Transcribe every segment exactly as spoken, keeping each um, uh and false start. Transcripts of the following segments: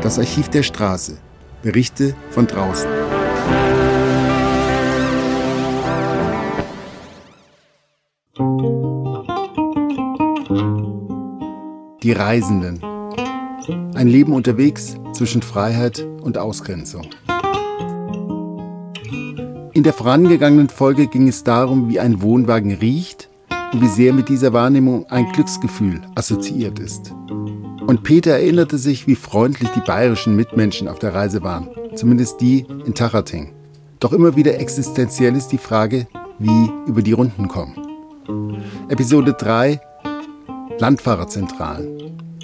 Das Archiv der Straße. Berichte von draußen. Die Reisenden. Ein Leben unterwegs zwischen Freiheit und Ausgrenzung. In der vorangegangenen Folge ging es darum, wie ein Wohnwagen riecht und wie sehr mit dieser Wahrnehmung ein Glücksgefühl assoziiert ist. Und Peter erinnerte sich, wie freundlich die bayerischen Mitmenschen auf der Reise waren, zumindest die in Tachating. Doch immer wieder existenziell ist die Frage, wie über die Runden kommen. Episode drei: Landfahrerzentralen.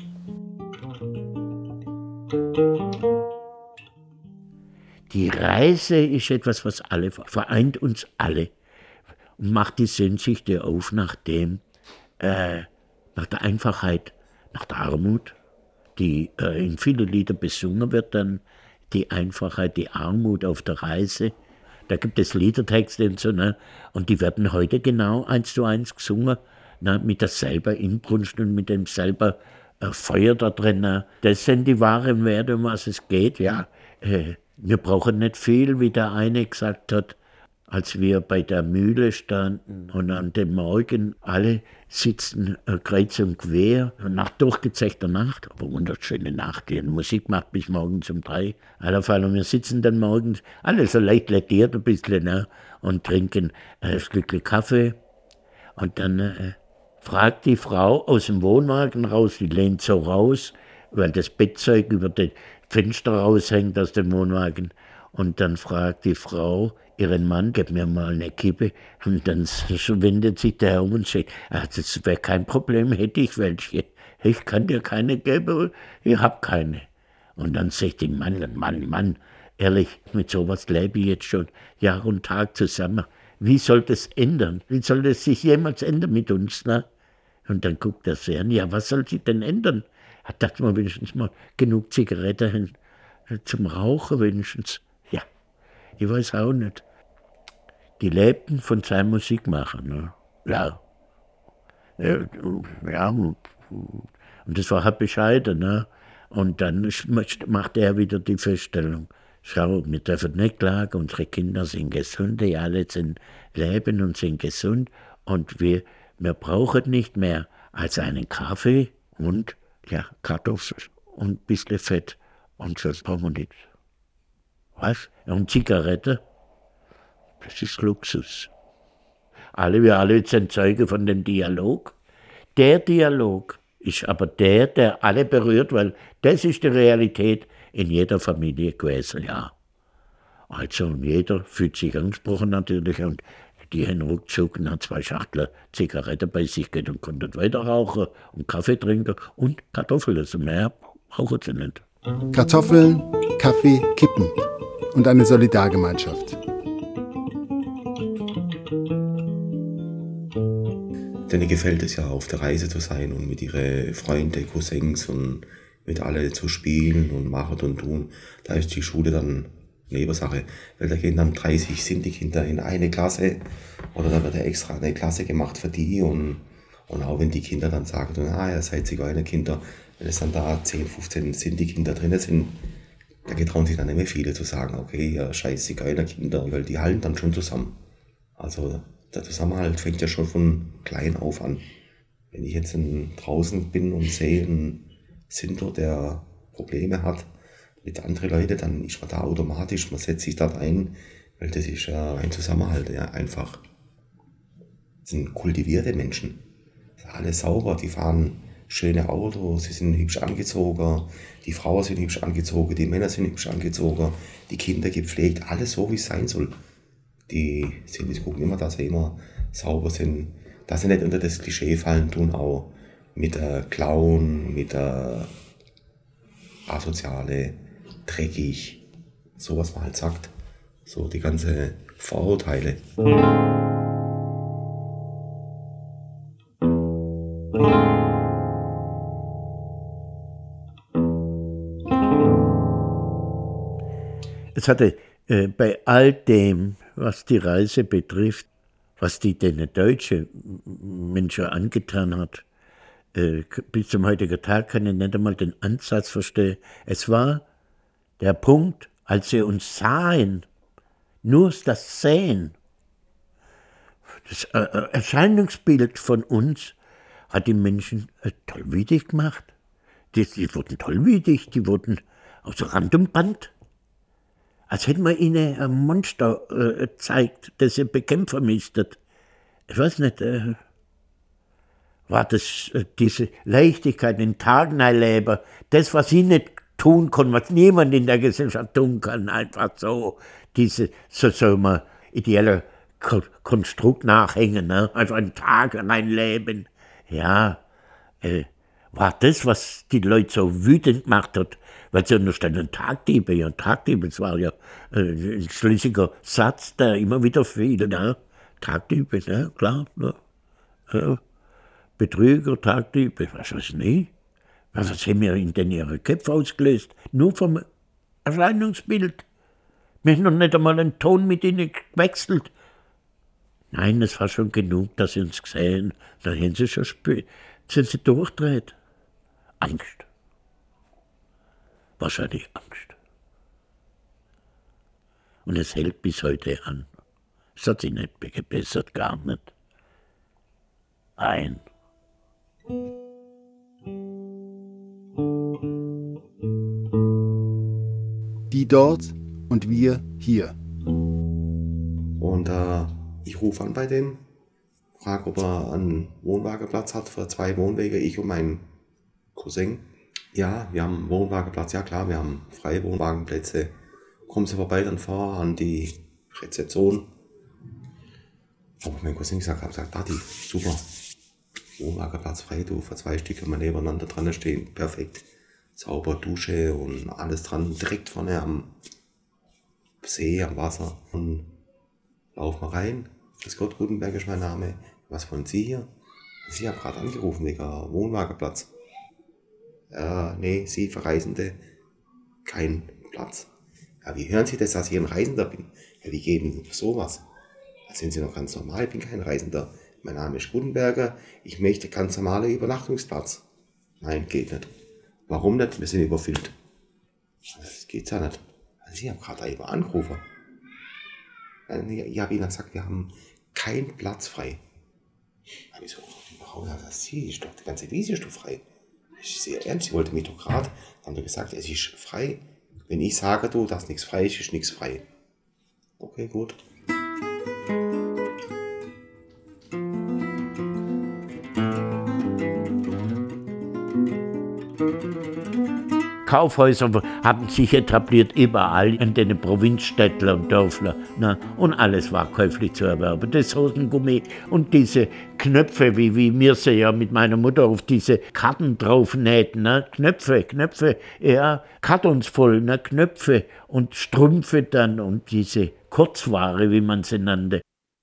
Die Reise ist etwas, was alle vereint, uns alle und macht die Sehnsüchte auf nach dem, äh, nach der Einfachheit, nach der Armut, die äh, in vielen Liedern besungen wird, dann die Einfachheit, die Armut auf der Reise. Da gibt es Liedertexte und so, ne? Und die werden heute genau eins zu eins gesungen, ne? Mit derselben Inbrunst und mit demselben äh, Feuer da drin. Ne? Das sind die wahren Werte, um was es geht. Ja, äh, wir brauchen nicht viel, wie der eine gesagt hat, als wir bei der Mühle standen und an dem Morgen alle sitzen äh, kreuz und quer, nach durchgezechter Nacht, aber wunderschöne Nacht, die Musik macht bis morgens um drei. Alle Fall, und wir sitzen dann morgens, alle so leicht lädiert ein bisschen, ne, und trinken äh, ein Stückchen Kaffee. Und dann äh, fragt die Frau aus dem Wohnwagen raus, die lehnt so raus, weil das Bettzeug über das Fenster raushängt aus dem Wohnwagen. Und dann fragt die Frau ihren Mann, gib mir mal eine Kippe. Und dann wendet sich der um und sagt, ach, das wäre kein Problem, hätte ich welche. Ich kann dir keine geben, ich hab keine. Und dann sagt die Mann, Mann, Mann, ehrlich, mit sowas lebe ich jetzt schon Jahr und Tag zusammen. Wie soll das ändern? Wie soll das sich jemals ändern mit uns? Ne? Und dann guckt er sie an, ja, was soll sich denn ändern? Hat das mal wenigstens mal genug Zigaretten zum Rauchen wenigstens? Ja, ich weiß auch nicht. Die lebten von seinem Musikmachen. Ne? Ja. Ja, und das war halt bescheiden. Ne? Und dann machte er wieder die Feststellung, schau, wir dürfen nicht klagen, unsere Kinder sind gesund, die alle sind leben und sind gesund. Und wir, wir brauchen nicht mehr als einen Kaffee und ja, Kartoffeln und ein bisschen Fett. Und sonst brauchen wir nichts. Was? Und Zigarette? Das ist Luxus. Alle, wir alle sind Zeuge von dem Dialog. Der Dialog ist aber der, der alle berührt, weil das ist die Realität in jeder Familie gewesen, ja. Also jeder fühlt sich angesprochen natürlich und die haben ruckzuck nach zwei Schachteln Zigaretten bei sich geht und konnten weiter rauchen und Kaffee trinken und Kartoffeln. Also mehr brauchen sie nicht. Kartoffeln, Kaffee, Kippen und eine Solidargemeinschaft. Denen gefällt es ja, auf der Reise zu sein und mit ihren Freunden, Cousins und mit alle zu spielen und machen und tun. Da ist die Schule dann Nebensache, weil da gehen dann dreißig sind die Kinder in eine Klasse oder da wird ja extra eine Klasse gemacht für die und, und auch wenn die Kinder dann sagen, ah, ihr seid Zigeunerkinder, wenn es dann da zehn, fünfzehn sind die Kinder drin sind, da getrauen sich dann nicht mehr viele zu sagen, okay, ja, scheiß Zigeunerkinder, weil die halten dann schon zusammen. Also der Zusammenhalt fängt ja schon von klein auf an. Wenn ich jetzt in, draußen bin und sehe einen Sinter, der Probleme hat mit anderen Leuten, dann ist man da automatisch, man setzt sich dort ein, weil das ist ja ein Zusammenhalt, ja, einfach. Das sind kultivierte Menschen. Das sind alle sauber, die fahren schöne Autos, sie sind hübsch angezogen, die Frauen sind hübsch angezogen, die Männer sind hübsch angezogen, die Kinder gepflegt, alles so, wie es sein soll. Die, sind, die gucken immer, dass sie immer sauber sind, dass sie nicht unter das Klischee fallen tun, auch mit der Clown, mit der Asoziale, dreckig, so was man halt sagt, so die ganze Vorurteile. Es hatte äh, bei all dem, was die Reise betrifft, was die den deutschen Menschen angetan hat, äh, bis zum heutigen Tag kann ich nicht einmal den Ansatz verstehen. Es war Der Punkt, als sie uns sahen, nur das Sehen, das äh, Erscheinungsbild von uns hat die Menschen äh, tollwütig gemacht. Die, die wurden tollwütig, die wurden außer Rand und Band. Als hätten wir ihnen ein Monster äh, gezeigt, das sie bekämpfen müsstet. Ich weiß nicht, äh, war das äh, diese Leichtigkeit, den Tag leben, das, was sie nicht tun konnten, was niemand in der Gesellschaft tun kann, einfach so, diese, so soll man ideelle Konstrukt nachhängen, ne? Einfach einen Tag allein leben. Ja, äh, war das, was die Leute so wütend gemacht hat, weil sie unterstanden Tagdiebe, ja, Tagdiebe, das war ja äh, ein schlüssiger Satz, der immer wieder fiel, ne? Tagdiebe, ne? Klar, ne? Ja. Betrüger, Tagdiebe, was weiß ich nicht. Was haben wir in den ihre Köpfe ausgelöst? Nur vom Erscheinungsbild. Wir haben noch nicht einmal einen Ton mit ihnen gewechselt. Nein, es war schon genug, dass sie uns gesehen. Da haben sie schon spät. Sind sie durchdreht. Angst. Wahrscheinlich Angst. Und es hält bis heute an. Es hat sich nicht gebessert, gar nicht. Nein. Die dort und wir hier. Und äh, ich rufe an bei dem, frage, ob er einen Wohnwagenplatz hat für zwei Wohnwege, ich und mein Cousin. Ja, wir haben einen Wohnwagenplatz, ja klar, wir haben freie Wohnwagenplätze. Kommen Sie vorbei dann vor an die Rezeption. Aber mein Cousin sagt, hat gesagt, Daddy, super, Wohnwagenplatz frei, du, für zwei Stück können wir nebeneinander dran stehen, perfekt. Sauber, Dusche und alles dran, direkt vorne am See, am Wasser. Und laufen wir rein. Grüß Gott, Gutenberg ist mein Name. Was wollen Sie hier? Sie haben gerade angerufen wegen Wohnwagenplatz. Ja, nee, Sie Verreisende, kein Platz. Ja, wie hören Sie das, dass ich ein Reisender bin? Ja, wie geben Sie sowas? Da sind Sie noch ganz normal, ich bin kein Reisender. Mein Name ist Gutenberger, ich möchte ganz normaler Übernachtungsplatz. Nein, geht nicht. Warum nicht? Wir sind überfüllt. Das geht ja nicht. Sie haben gerade über angerufen. Ich habe ihnen gesagt, wir haben keinen Platz frei. Da habe ich so, warum das Sie? Ist doch, die ganze Wiese ist doch frei. Ich sehe ernst, sie wollte mich doch gerade. Dann haben sie gesagt, es ist frei. Wenn ich sage, du, dass nichts frei ist, ist nichts frei. Okay, gut. Kaufhäuser haben sich etabliert überall in den Provinzstädten und Dörfler. Na, und alles war käuflich zu erwerben. Das Hosengummi und diese Knöpfe, wie, wie mir sie ja mit meiner Mutter auf diese Karten drauf nähten. Ne? Knöpfe, Knöpfe, ja, Kartons voll, ne? Knöpfe und Strümpfe dann und diese Kurzware, wie man sie nannte.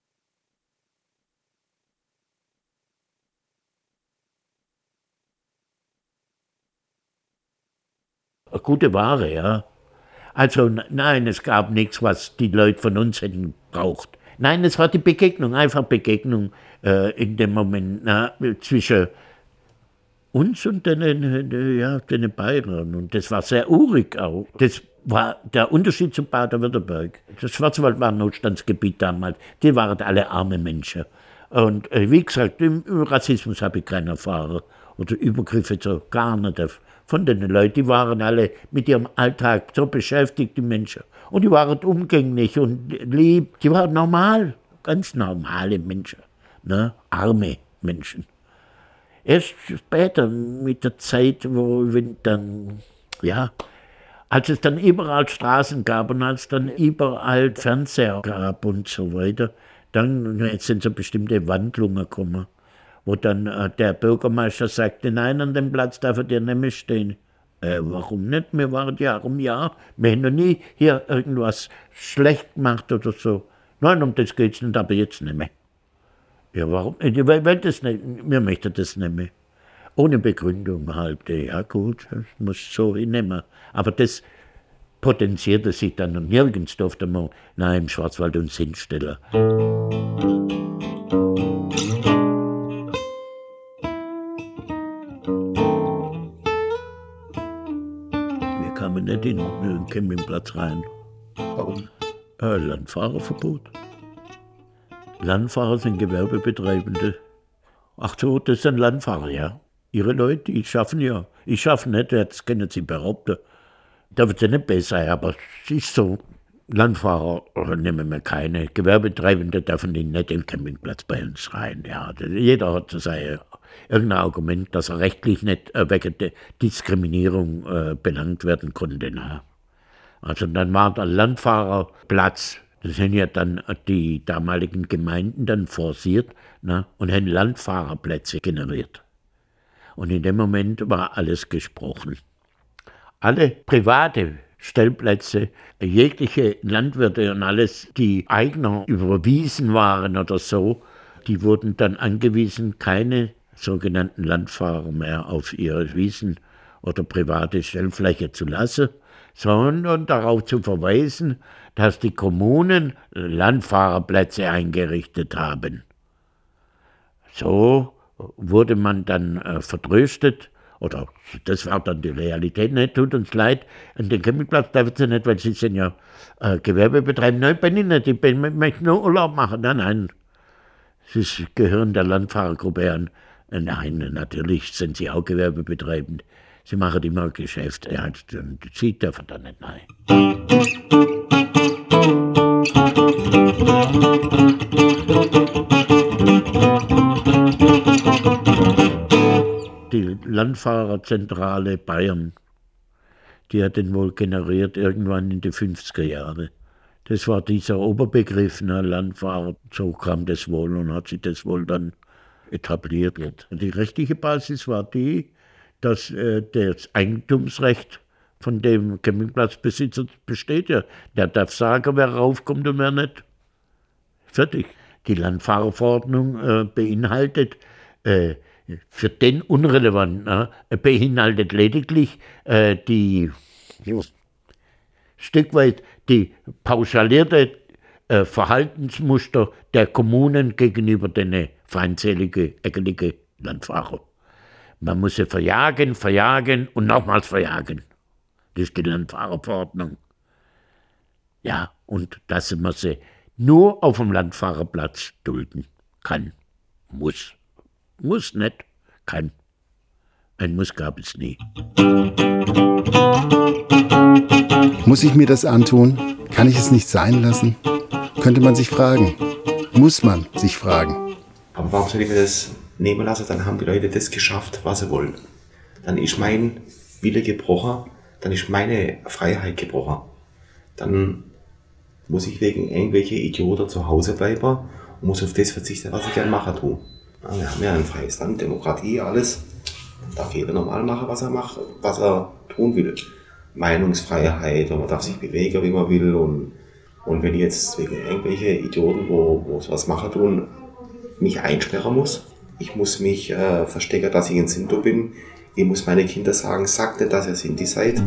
Gute Ware, ja. Also nein, es gab nichts, was die Leute von uns hätten gebraucht. Nein, es war die Begegnung, einfach Begegnung äh, in dem Moment na, zwischen uns und den, ja, den Bayern. Und das war sehr urig auch. Das war der Unterschied zu Baden-Württemberg. Das Schwarzwald war ein Notstandsgebiet damals. Die waren alle arme Menschen. Und äh, wie gesagt, im, im Rassismus habe ich keinen erfahren. Oder Übergriffe so gar nicht. Von den Leuten, die waren alle mit ihrem Alltag so beschäftigt, die Menschen. Und die waren umgänglich und lieb. Die waren normal, ganz normale Menschen, ne? Arme Menschen. Erst später, mit der Zeit, wo wenn dann, ja, als es dann überall Straßen gab und als dann überall Fernseher gab und so weiter, dann jetzt sind so bestimmte Wandlungen gekommen. Wo dann äh, der Bürgermeister sagte, nein, an dem Platz darf er nicht mehr stehen. Äh, warum nicht? Wir waren Jahr um Jahr. Wir haben noch nie hier irgendwas schlecht gemacht oder so. Nein, um das geht's nicht, aber jetzt nicht mehr. Ja, warum? Die Welt das nicht, wir möchten das nicht mehr. Ohne Begründung halt. Ja gut, das muss so hinnehmen. Aber das potenzierte sich dann und nirgends durfte man, nein, im Schwarzwald uns hinstellen. kamen nicht in den Campingplatz rein. Warum? Äh, Landfahrerverbot. Landfahrer sind Gewerbebetreibende. Ach so, das sind Landfahrer, ja. Ihre Leute, die schaffen ja. Ich schaffe nicht, das können Sie behaupten. Da wird es nicht besser, aber es ist so. Landfahrer oder nehmen wir keine. Gewerbetreibende dürfen die nicht in den Campingplatz bei uns rein. Ja, jeder hat sein irgendein Argument, dass er rechtlich nicht äh, wegen der Diskriminierung äh, belangt werden konnte. Na. Also dann war der Landfahrerplatz, das sind ja dann die damaligen Gemeinden dann forciert, na, und haben Landfahrerplätze generiert. Und in dem Moment war alles gesprochen. Alle private Stellplätze, jegliche Landwirte und alles, die Eigner überwiesen waren oder so, die wurden dann angewiesen, keine sogenannten Landfahrer mehr auf ihre Wiesen oder private Stellfläche zu lassen, sondern darauf zu verweisen, dass die Kommunen Landfahrerplätze eingerichtet haben. So wurde man dann äh, vertröstet, oder das war dann die Realität, ne? Tut uns leid, an den Campingplatz darf sie nicht, weil sie sind ja äh, Gewerbebetreiber. Nein, bin ich nicht, ich bin, möchte nur Urlaub machen. Nein, nein, sie gehören der Landfahrergruppe an. Nein, natürlich sind sie auch gewerbebetreibend. Sie machen immer Geschäft. Ja, sie dürfen da nicht, nein. Die Landfahrerzentrale Bayern, die hat den wohl generiert irgendwann in die fünfziger Jahre. Das war dieser Oberbegriff, ne, Landfahrer, so kam das wohl und hat sich das wohl dann etabliert. Und die rechtliche Basis war die, dass äh, das Eigentumsrecht von dem Campingplatzbesitzer besteht ja. Der darf sagen, wer raufkommt und wer nicht. Fertig. Die Landfahrerverordnung äh, beinhaltet äh, für den unrelevant, ne, beinhaltet lediglich äh, die Stück weit die pauschalierte äh, Verhaltensmuster der Kommunen gegenüber den feindseligen, eckeligen Landfahrern. Man muss sie verjagen, verjagen und nochmals verjagen. Das ist die Landfahrerverordnung. Ja, und dass man sie nur auf dem Landfahrerplatz dulden kann, muss. Muss nicht, kann. Ein Muss gab es nie. Muss ich mir das antun? Kann ich es nicht sein lassen? Könnte man sich fragen. Muss man sich fragen. Aber warum soll ich mir das nehmen lassen? Dann haben die Leute das geschafft, was sie wollen. Dann ist mein Wille gebrochen, dann ist meine Freiheit gebrochen. Dann muss ich wegen irgendwelcher Idioten zu Hause bleiben und muss auf das verzichten, was ich gerne machen tue. Ja, wir haben ja ein freies Land, Demokratie, alles. Darf jeder normal machen, was er macht, was er tun will. Meinungsfreiheit, und man darf sich bewegen, wie man will. Und, und wenn ich jetzt wegen irgendwelcher Idioten, wo, wo sowas machen tun, mich einsperren muss, ich muss mich äh, verstecken, dass ich ein Sinto bin, ich muss meine Kinder sagen, sagt nicht, dass ihr Sinti seid.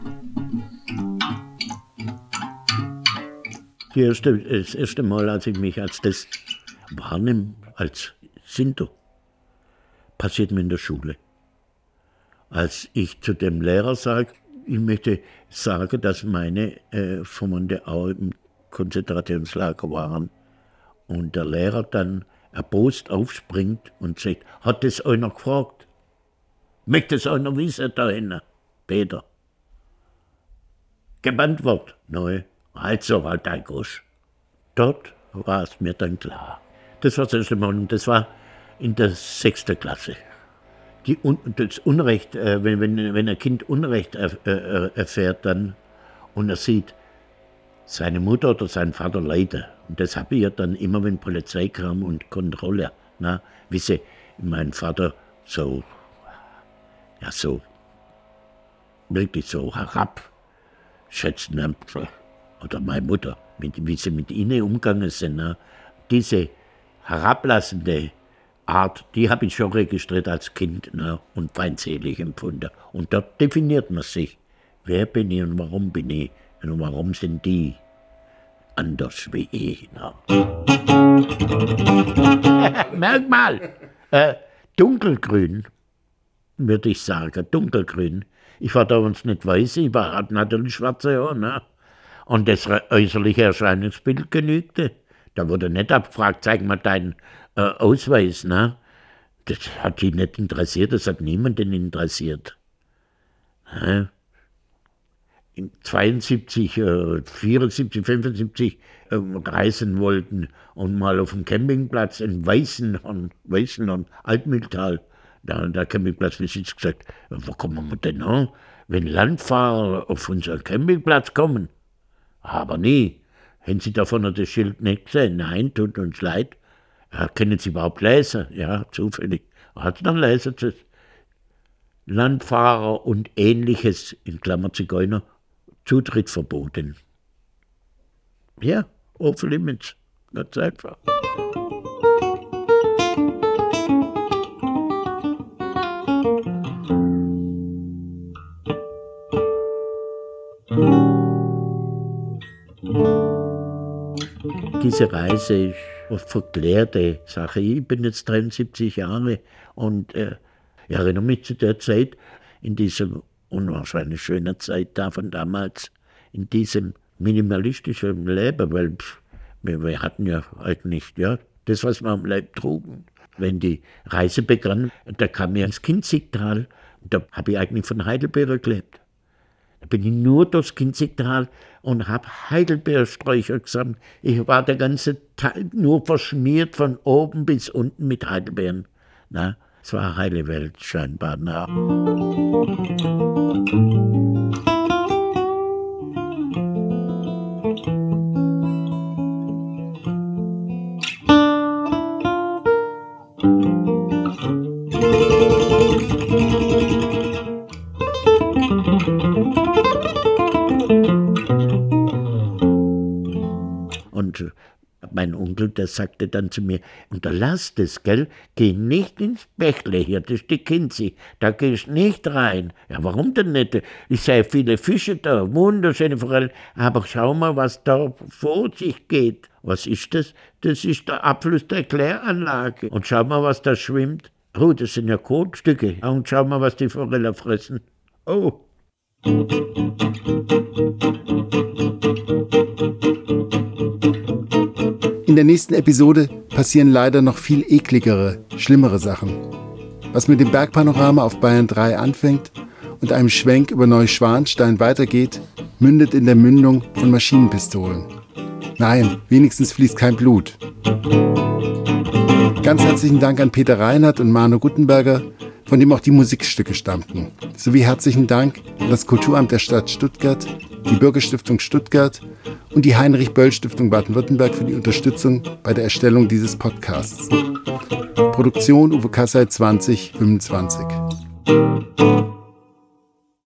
Die erste, das erste Mal, als ich mich als das wahrnehme, als Sinto, passiert mir in der Schule. Als ich zu dem Lehrer sage, ich möchte sagen, dass meine äh, Verwandte auch im Konzentrationslager waren. Und der Lehrer dann erbost aufspringt und sagt, hat das einer gefragt? Möchte das einer wissen da hinten? Peter. Geantwortet, nein, also halt ein Gosch. Dort war es mir dann klar. Das war das erste Mal und das war in der sechsten Klasse. Die, das Unrecht, äh, wenn, wenn, wenn ein Kind Unrecht er, äh, erfährt dann und er sieht, seine Mutter oder sein Vater leiden. Und das habe ich ja dann immer, wenn Polizei kam und Kontrolle, na, wisse, mein Vater so, ja so, wirklich so herabschätzen, oder meine Mutter, mit, wie sie mit ihnen umgegangen sind, na, diese herablassende Art, die habe ich schon registriert als Kind, ne, und feindselig empfunden. Und dort definiert man sich. Wer bin ich und warum bin ich? Und warum sind die anders wie ich? Ne? Merk mal, äh, dunkelgrün. würde ich sagen, dunkelgrün. Ich war damals nicht weiß, ich war, hatte natürlich schwarze Haare. Ne? Und das äußerliche Erscheinungsbild genügte. Da wurde nicht abgefragt, zeig mal deinen äh, Ausweis. Ne? Das hat die nicht interessiert, das hat niemanden interessiert. Ne? In zweiundsiebzig, vierundsiebzig, fünfundsiebzig äh, reisen wollten und mal auf dem Campingplatz in Weißenhorn, Weißenhorn, Altmühltal, da der Campingplatzbesitzer gesagt, wo kommen wir denn an, wenn Landfahrer auf unseren Campingplatz kommen? Aber nie. Haben Sie davon noch das Schild nicht gesehen? Nein, tut uns leid. Ja, können Sie überhaupt lesen? Ja, zufällig. Hat dann lesen Sie es. Landfahrer und Ähnliches, in Klammer Zigeuner, Zutritt verboten. Ja, off limits. Ganz einfach. Diese Reise ist eine verklärte Sache. Ich bin jetzt dreiundsiebzig Jahre und äh, ich erinnere mich zu der Zeit, in dieser unwahrscheinlich schönen Zeit da von damals, in diesem minimalistischen Leben, weil pff, wir, wir hatten ja eigentlich ja, das, was wir am Leib trugen. Wenn die Reise begann, da kam ich ins Kinzigtal, da habe ich eigentlich von Heidelbeeren gelebt. Da bin ich nur durchs Kinzigtal und habe Heidelbeersträucher gesammelt. Ich war der ganze Tag nur verschmiert von oben bis unten mit Heidelbeeren. Na, es war eine heile Welt scheinbar. Na. Und mein Onkel, der sagte dann zu mir, unterlass das, gell, geh nicht ins Bächle hier, das ist die Kinzi, da gehst nicht rein. Ja, warum denn nicht? Ich sehe viele Fische da, wunderschöne Forellen, aber schau mal, was da vor sich geht. Was ist das? Das ist der Abfluss der Kläranlage. Und schau mal, was da schwimmt. Oh, das sind ja Kotstücke. Und schau mal, was die Forellen fressen. Oh. In der nächsten Episode passieren leider noch viel ekligere, schlimmere Sachen. Was mit dem Bergpanorama auf Bayern drei anfängt und einem Schwenk über Neuschwanstein weitergeht, mündet in der Mündung von Maschinenpistolen. Nein, wenigstens fließt kein Blut. Ganz herzlichen Dank an Peter Reinhardt und Manu Guttenberger, von dem auch die Musikstücke stammten. Sowie herzlichen Dank an das Kulturamt der Stadt Stuttgart, die Bürgerstiftung Stuttgart und die Heinrich-Böll-Stiftung Baden-Württemberg für die Unterstützung bei der Erstellung dieses Podcasts. Produktion Uwe Kassel zwanzig fünfundzwanzig.